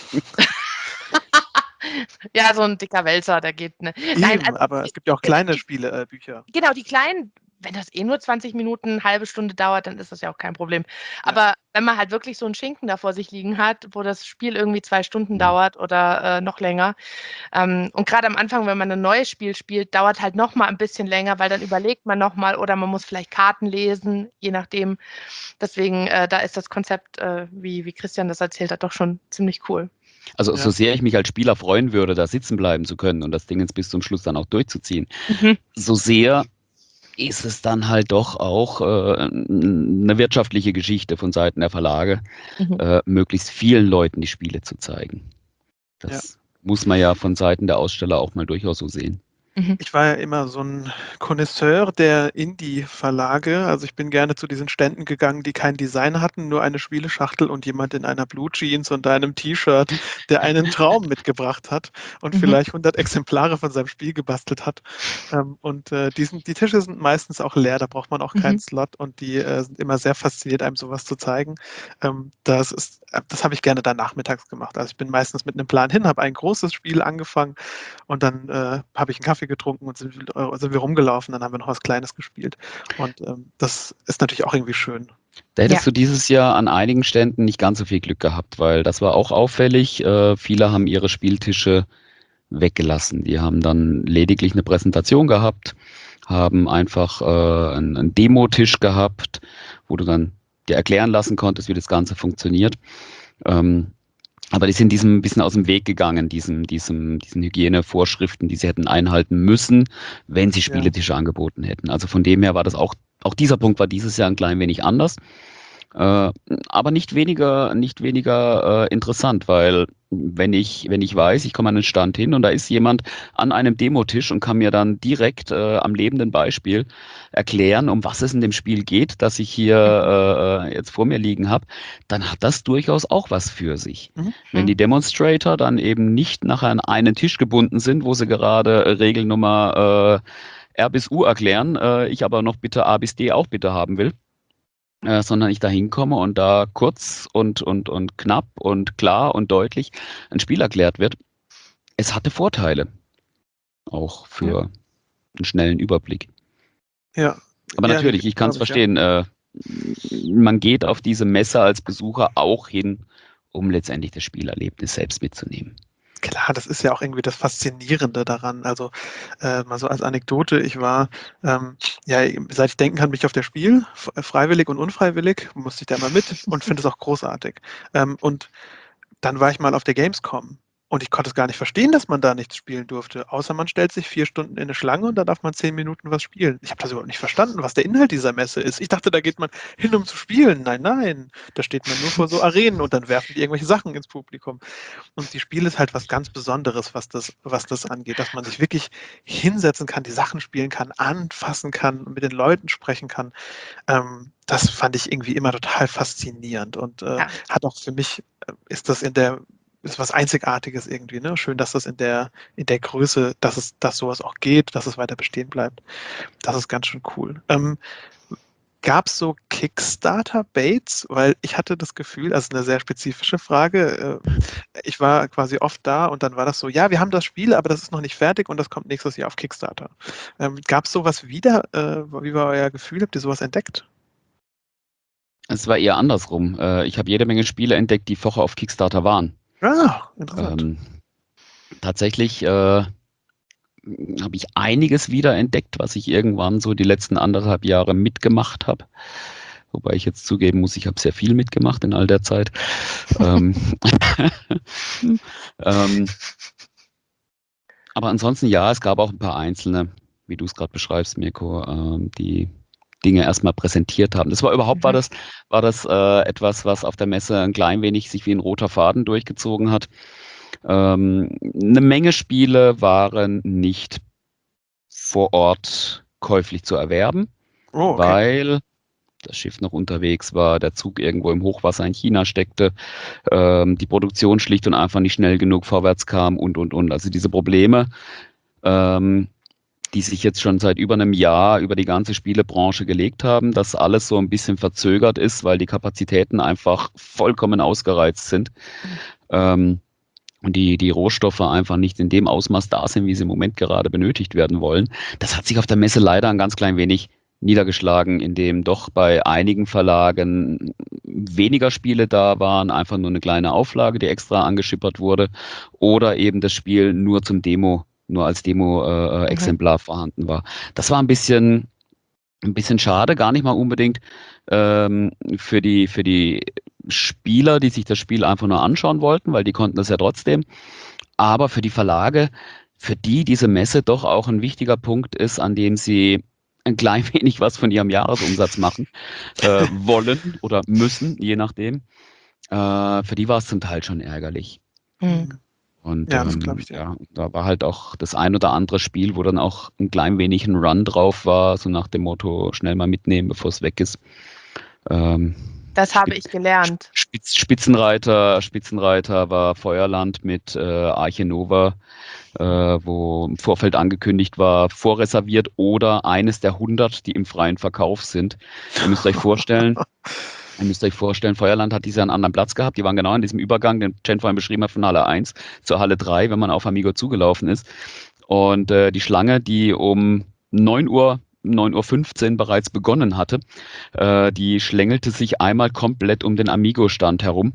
Ja, so ein dicker Wälzer, der geht, ne? Nein, Eben, also, aber es gibt ja auch die, kleine Spiele, äh, Bücher. genau, die kleinen, wenn das eh nur zwanzig Minuten, eine halbe Stunde dauert, dann ist das ja auch kein Problem. Ja. Aber wenn man halt wirklich so einen Schinken da vor sich liegen hat, wo das Spiel irgendwie zwei Stunden Mhm. dauert oder äh, noch länger, ähm, und gerade am Anfang, wenn man ein neues Spiel spielt, dauert halt noch mal ein bisschen länger, weil dann überlegt man noch mal oder man muss vielleicht Karten lesen, je nachdem. Deswegen, äh, da ist das Konzept, äh, wie, wie Christian das erzählt hat, doch schon ziemlich cool. Also Ja. so sehr ich mich als Spieler freuen würde, da sitzen bleiben zu können und das Ding jetzt bis zum Schluss dann auch durchzuziehen, Mhm. so sehr ist es dann halt doch auch äh, eine wirtschaftliche Geschichte von Seiten der Verlage, Mhm. äh, möglichst vielen Leuten die Spiele zu zeigen. Das muss man ja von Seiten der Aussteller auch mal durchaus so sehen. Mhm. Ich war ja immer so ein Connoisseur der Indie-Verlage. Also ich bin gerne zu diesen Ständen gegangen, die kein Design hatten, nur eine Spieleschachtel und jemand in einer Blue Jeans und einem T-Shirt, der einen Traum mitgebracht hat und Mhm. vielleicht hundert Exemplare von seinem Spiel gebastelt hat. Ähm, und äh, die, sind, die Tische sind meistens auch leer, da braucht man auch keinen Mhm. Slot und die äh, sind immer sehr fasziniert, einem sowas zu zeigen. Ähm, das ist, äh, das habe ich gerne dann nachmittags gemacht. Also ich bin meistens mit einem Plan hin, habe ein großes Spiel angefangen und dann äh, habe ich einen Kaffee getrunken und sind, äh, sind wir rumgelaufen, dann haben wir noch was Kleines gespielt. Und ähm, das ist natürlich auch irgendwie schön. Da hättest Ja. du dieses Jahr an einigen Ständen nicht ganz so viel Glück gehabt, weil das war auch auffällig. Äh, viele haben ihre Spieltische weggelassen. Die haben dann lediglich eine Präsentation gehabt, haben einfach äh, einen, einen Demo-Tisch gehabt, wo du dann dir erklären lassen konntest, wie das Ganze funktioniert. Ähm, aber die sind diesem ein bisschen aus dem Weg gegangen, diesem, diesem, diesen Hygienevorschriften, die sie hätten einhalten müssen, wenn sie Spieletische angeboten hätten. Also von dem her war das auch, auch dieser Punkt war dieses Jahr ein klein wenig anders. Äh, aber nicht weniger, nicht weniger äh, interessant, weil wenn ich, wenn ich weiß, ich komme an den Stand hin und da ist jemand an einem Demotisch und kann mir dann direkt äh, am lebenden Beispiel erklären, um was es in dem Spiel geht, das ich hier äh, jetzt vor mir liegen habe, dann hat das durchaus auch was für sich. Mhm. Wenn die Demonstrator dann eben nicht nachher an einen Tisch gebunden sind, wo sie gerade äh, Regelnummer äh, R bis U erklären, äh, ich aber noch bitte A bis D auch bitte haben will, äh, sondern ich da hinkomme und da kurz und, und, und knapp und klar und deutlich ein Spiel erklärt wird. Es hatte Vorteile, auch für Ja. einen schnellen Überblick. Ja. Aber Ja, natürlich, ich kann es glaub ich, ja. verstehen, äh, man geht auf diese Messe als Besucher auch hin, um letztendlich das Spielerlebnis selbst mitzunehmen. Klar, das ist ja auch irgendwie das Faszinierende daran. Also äh, mal so als Anekdote, ich war, ähm, ja, seit ich denken kann, bin ich auf der Spiel, f- freiwillig und unfreiwillig, musste ich da immer mit und finde es auch großartig. Ähm, und dann war ich mal auf der Gamescom und ich konnte es gar nicht verstehen, dass man da nichts spielen durfte, außer man stellt sich vier Stunden in eine Schlange und da darf man zehn Minuten was spielen. Ich habe das überhaupt nicht verstanden, was der Inhalt dieser Messe ist. Ich dachte, da geht man hin, um zu spielen. Nein, nein, da steht man nur vor so Arenen und dann werfen die irgendwelche Sachen ins Publikum. Und die Spiel ist halt was ganz Besonderes, was das, was das angeht, dass man sich wirklich hinsetzen kann, die Sachen spielen kann, anfassen kann, mit den Leuten sprechen kann. Ähm, das fand ich irgendwie immer total faszinierend und äh, Ja. hat auch für mich, äh, ist das in der, ist was Einzigartiges irgendwie, ne? Schön, dass das in der, in der Größe, dass es, dass sowas auch geht, dass es weiter bestehen bleibt. Das ist ganz schön cool. Ähm, Gab es so Kickstarter-Baits? Weil ich hatte das Gefühl, also eine sehr spezifische Frage, äh, ich war quasi oft da und dann war das so, ja, wir haben das Spiel, aber das ist noch nicht fertig und das kommt nächstes Jahr auf Kickstarter. Ähm, Gab es sowas wieder? Äh, wie war euer Gefühl? Habt ihr sowas entdeckt? Es war eher andersrum. Äh, ich habe jede Menge Spiele entdeckt, die vorher auf Kickstarter waren. Ah, interessant. Ähm, tatsächlich äh, habe ich einiges wieder entdeckt, was ich irgendwann so die letzten anderthalb Jahre mitgemacht habe. Wobei ich jetzt zugeben muss, ich habe sehr viel mitgemacht in all der Zeit. ähm, ähm, aber ansonsten ja, es gab auch ein paar einzelne, wie du es gerade beschreibst, Mirko, ähm, die Dinge erstmal präsentiert haben. Das war überhaupt, Mhm. war das, war das äh, etwas, was auf der Messe ein klein wenig sich wie ein roter Faden durchgezogen hat. Ähm, eine Menge Spiele waren nicht vor Ort käuflich zu erwerben, Oh, okay. weil das Schiff noch unterwegs war, der Zug irgendwo im Hochwasser in China steckte, ähm, die Produktion schlicht und einfach nicht schnell genug vorwärts kam und, und, und. Also diese Probleme, ähm, die sich jetzt schon seit über einem Jahr über die ganze Spielebranche gelegt haben, dass alles so ein bisschen verzögert ist, weil die Kapazitäten einfach vollkommen ausgereizt sind. Ähm, und die, die Rohstoffe einfach nicht in dem Ausmaß da sind, wie sie im Moment gerade benötigt werden wollen. Das hat sich auf der Messe leider ein ganz klein wenig niedergeschlagen, indem doch bei einigen Verlagen weniger Spiele da waren, einfach nur eine kleine Auflage, die extra angeschippert wurde, oder eben das Spiel nur zum Demo, nur als Demo-Exemplar äh, mhm. vorhanden war. Das war ein bisschen, ein bisschen schade, gar nicht mal unbedingt ähm, für die, für die Spieler, die sich das Spiel einfach nur anschauen wollten, weil die konnten das ja trotzdem. Aber für die Verlage, für die diese Messe doch auch ein wichtiger Punkt ist, an dem sie ein klein wenig was von ihrem Jahresumsatz machen äh, wollen oder müssen, je nachdem. Äh, für die war es zum Teil schon ärgerlich. Mhm. Und Ja, das glaube ähm, ich dir. ja, da war halt auch das ein oder andere Spiel, wo dann auch ein klein wenig ein Run drauf war, so nach dem Motto, schnell mal mitnehmen, bevor es weg ist. Ähm, Das habe ich gelernt. Spitz, Spitzenreiter, Spitzenreiter war Feuerland mit äh, Arche Nova, äh, wo im Vorfeld angekündigt war, vorreserviert oder eines der hundert, die im freien Verkauf sind. Ihr müsst euch vorstellen, ihr müsst euch vorstellen, Feuerland hat dieses Jahr einen anderen Platz gehabt. Die waren genau in diesem Übergang, den Jen vorhin beschrieben hat, von Halle eins zur Halle drei, wenn man auf Amigo zugelaufen ist. Und äh, die Schlange, die um neun Uhr neun Uhr fünfzehn bereits begonnen hatte. Äh, die schlängelte sich einmal komplett um den Amigo-Stand herum.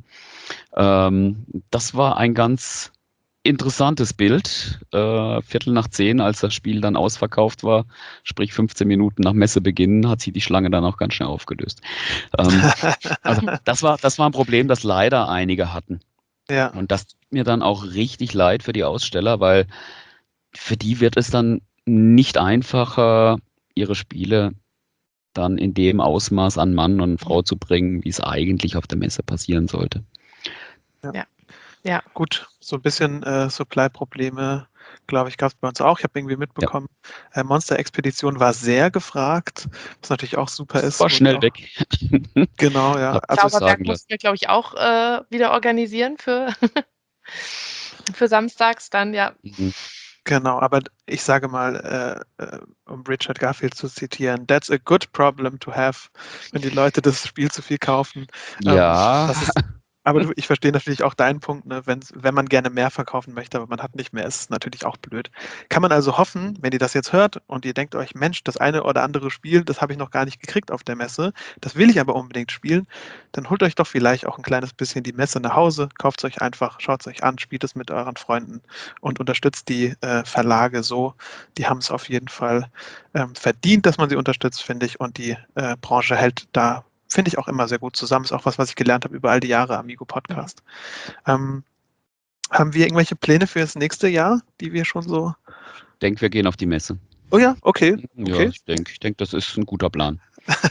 Ähm, das war ein ganz interessantes Bild. Äh, Viertel nach zehn, als das Spiel dann ausverkauft war, sprich fünfzehn Minuten nach Messebeginn, hat sich die Schlange dann auch ganz schnell aufgelöst. Ähm, also das war, das war ein Problem, das leider einige hatten. Ja. Und das tut mir dann auch richtig leid für die Aussteller, weil für die wird es dann nicht einfacher, ihre Spiele dann in dem Ausmaß an Mann und Frau zu bringen, wie es eigentlich auf der Messe passieren sollte. Ja. Ja. Gut, so ein bisschen äh, Supply-Probleme, glaube ich, gab es bei uns auch. Ich habe irgendwie mitbekommen, ja. äh, Monster-Expedition war sehr gefragt, was natürlich auch super ist. War schnell auch, weg. Genau, ja. Also Zauberberg mussten wir, glaube ich, auch äh, wieder organisieren für, für samstags dann, ja. Mhm. Genau, aber ich sage mal, äh, um Richard Garfield zu zitieren, that's a good problem to have, wenn die Leute das Spiel zu viel kaufen. Ja. Ähm, das ist, aber du, ich verstehe natürlich auch deinen Punkt, ne? wenn, wenn man gerne mehr verkaufen möchte, aber man hat nicht mehr, ist es natürlich auch blöd. Kann man also hoffen, wenn ihr das jetzt hört und ihr denkt euch, Mensch, das eine oder andere Spiel, das habe ich noch gar nicht gekriegt auf der Messe, das will ich aber unbedingt spielen, dann holt euch doch vielleicht auch ein kleines bisschen die Messe nach Hause, kauft es euch einfach, schaut es euch an, spielt es mit euren Freunden und unterstützt die äh, Verlage so. Die haben es auf jeden Fall ähm, verdient, dass man sie unterstützt, finde ich, und die äh, Branche hält da, finde ich, auch immer sehr gut zusammen. Ist auch was, was ich gelernt habe über all die Jahre Amigo Podcast. Mhm. Ähm, haben wir irgendwelche Pläne für das nächste Jahr, die wir schon so... Ich denke, wir gehen auf die Messe. Oh ja, okay. okay. Ja, ich denke, ich denk, das ist ein guter Plan.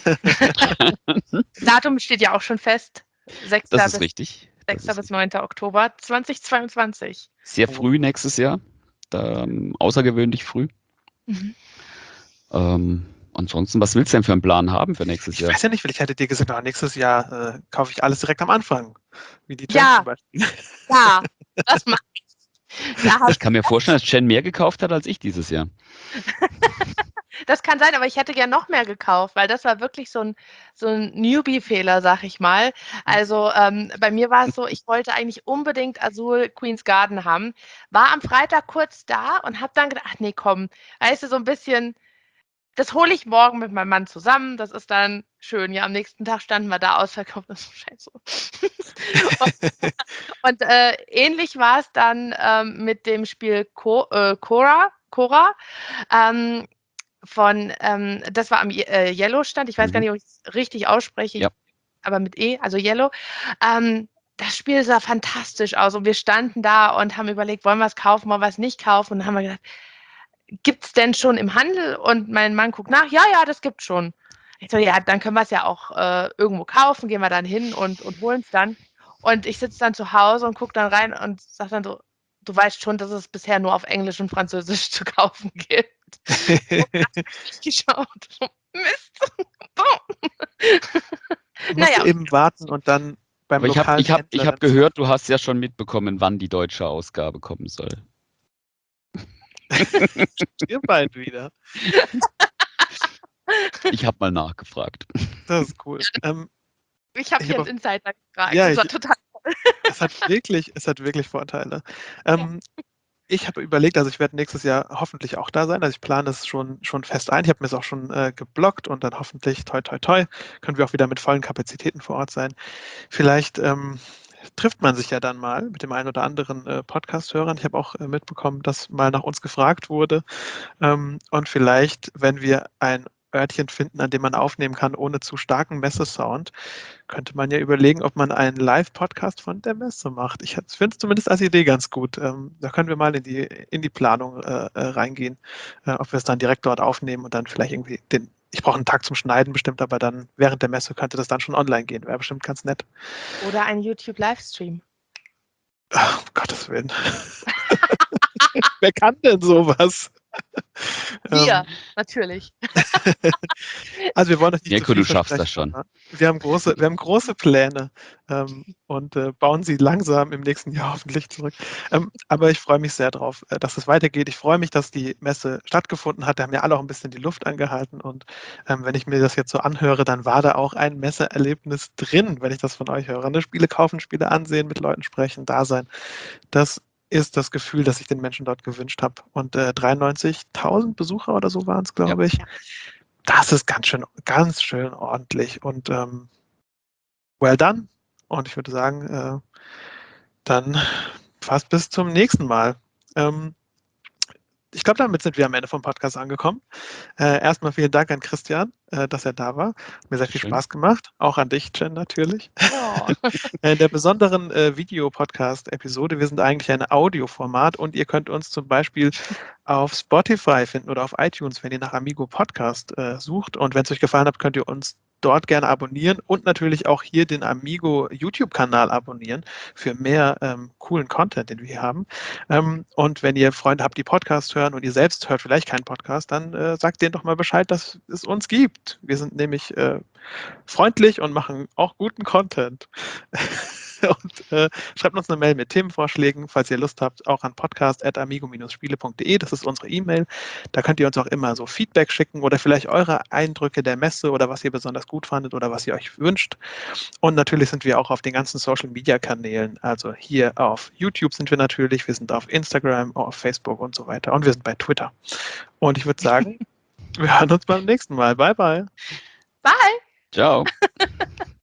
Datum steht ja auch schon fest. sechster Das ist bis, richtig. sechster bis neunter Oktober zweitausendzweiundzwanzig. Sehr früh nächstes Jahr. Da, ähm, außergewöhnlich früh. Mhm. Ähm, ansonsten, was willst du denn für einen Plan haben für nächstes ich Jahr? Ich weiß ja nicht, vielleicht hättet ihr gesagt, oh, nächstes Jahr äh, kaufe ich alles direkt am Anfang. Wie die Jen ja. zum Beispiel. Ja, das mache ich. Da ich kann mir vorstellen, dass Jen mehr gekauft hat als ich dieses Jahr. Das kann sein, aber ich hätte gern noch mehr gekauft, weil das war wirklich so ein, so ein Newbie-Fehler, sag ich mal. Also ähm, bei mir war es so, ich wollte eigentlich unbedingt Azul Queen's Garden haben, war am Freitag kurz da und habe dann gedacht, ach nee, komm, weißt du, so ein bisschen, das hole ich morgen mit meinem Mann zusammen, das ist dann schön. Ja, am nächsten Tag standen wir da ausverkauft, das ist scheiße. und und äh, ähnlich war es dann ähm, mit dem Spiel Co äh, Cora, Cora. Ähm, von, ähm, das war am äh, Yellow-Stand, ich weiß mhm. gar nicht, ob ich es richtig ausspreche, ja. aber mit E, also Yellow. Ähm, das Spiel sah fantastisch aus und wir standen da und haben überlegt, wollen wir es kaufen, wollen wir es nicht kaufen, und dann haben wir gedacht, gibt es denn schon im Handel? Und mein Mann guckt nach, ja, ja, das gibt schon. Ich so, ja, dann können wir es ja auch äh, irgendwo kaufen, gehen wir dann hin und, und holen es dann. Und ich sitze dann zu Hause und gucke dann rein und sage dann so, du weißt schon, dass es bisher nur auf Englisch und Französisch zu kaufen gibt. Ich geschaut. Mist. Du musst naja, eben warten und dann beim Aber ich lokalen hab, ich hab, Händler. Ich habe gehört, du hast ja schon mitbekommen, wann die deutsche Ausgabe kommen soll. Ihr beiden wieder. Ich habe mal nachgefragt. Das ist cool. Ähm, ich habe hier einen Insider gefragt. Ja, das war ich, total toll. Es hat wirklich, es hat wirklich Vorteile. Ähm, ja. Ich habe überlegt, also ich werde nächstes Jahr hoffentlich auch da sein. Also ich plane das schon, schon fest ein. Ich habe mir es auch schon äh, geblockt und dann hoffentlich, toi, toi, toi, können wir auch wieder mit vollen Kapazitäten vor Ort sein. Vielleicht ähm, trifft man sich ja dann mal mit dem einen oder anderen äh, Podcast-Hörern. Ich habe auch äh, mitbekommen, dass mal nach uns gefragt wurde. Ähm, und vielleicht, wenn wir ein Örtchen finden, an dem man aufnehmen kann, ohne zu starken Messesound, könnte man ja überlegen, ob man einen Live-Podcast von der Messe macht. Ich finde es zumindest als Idee ganz gut. Ähm, da können wir mal in die, in die Planung äh, reingehen, äh, ob wir es dann direkt dort aufnehmen und dann vielleicht irgendwie den, ich brauche einen Tag zum Schneiden bestimmt, aber dann während der Messe könnte das dann schon online gehen. Wäre bestimmt ganz nett. Oder ein YouTube-Livestream. Ach, um Gottes Willen. Wer kann denn sowas? Wir, ähm, natürlich. Also wir wollen euch nicht Mirko, zu viel du schaffst das schon. Wir haben große, wir haben große Pläne ähm, und äh, bauen sie langsam im nächsten Jahr hoffentlich zurück. Ähm, aber ich freue mich sehr drauf, äh, dass es weitergeht. Ich freue mich, dass die Messe stattgefunden hat. Da haben ja alle auch ein bisschen die Luft angehalten. Und ähm, wenn ich mir das jetzt so anhöre, dann war da auch ein Messeerlebnis drin, wenn ich das von euch höre. Ne? Spiele kaufen, Spiele ansehen, mit Leuten sprechen, da sein. Das ist das Gefühl, das ich den Menschen dort gewünscht habe. Und äh, dreiundneunzigtausend Besucher oder so waren es, glaube ja. ich. Das ist ganz schön, ganz schön ordentlich. Und ähm, well done. Und ich würde sagen, äh, dann fast bis zum nächsten Mal. Ähm, ich glaube, damit sind wir am Ende vom Podcast angekommen. Äh, erstmal vielen Dank an Christian, äh, dass er da war. Hat mir sehr viel Schön. Spaß gemacht. Auch an dich, Jen, natürlich. Oh. In der besonderen äh, Videopodcast-Episode. Wir sind eigentlich ein Audioformat und ihr könnt uns zum Beispiel auf Spotify finden oder auf iTunes, wenn ihr nach Amigo Podcast äh, sucht. Und wenn es euch gefallen hat, könnt ihr uns dort gerne abonnieren und natürlich auch hier den Amigo YouTube-Kanal abonnieren für mehr ähm, coolen Content, den wir hier haben. Ähm, und wenn ihr Freunde habt, die Podcast hören und ihr selbst hört vielleicht keinen Podcast, dann äh, sagt denen doch mal Bescheid, dass es uns gibt. Wir sind nämlich äh, freundlich und machen auch guten Content. Und äh, schreibt uns eine Mail mit Themenvorschlägen, falls ihr Lust habt, auch an podcast at amigo Spiele punkt de. Das ist unsere E-Mail. Da könnt ihr uns auch immer so Feedback schicken oder vielleicht eure Eindrücke der Messe oder was ihr besonders gut fandet oder was ihr euch wünscht. Und natürlich sind wir auch auf den ganzen Social-Media-Kanälen. Also hier auf YouTube sind wir natürlich, wir sind auf Instagram, auf Facebook und so weiter. Und wir sind bei Twitter. Und ich würde sagen, wir hören uns beim nächsten Mal. Bye, bye. Bye! Ciao.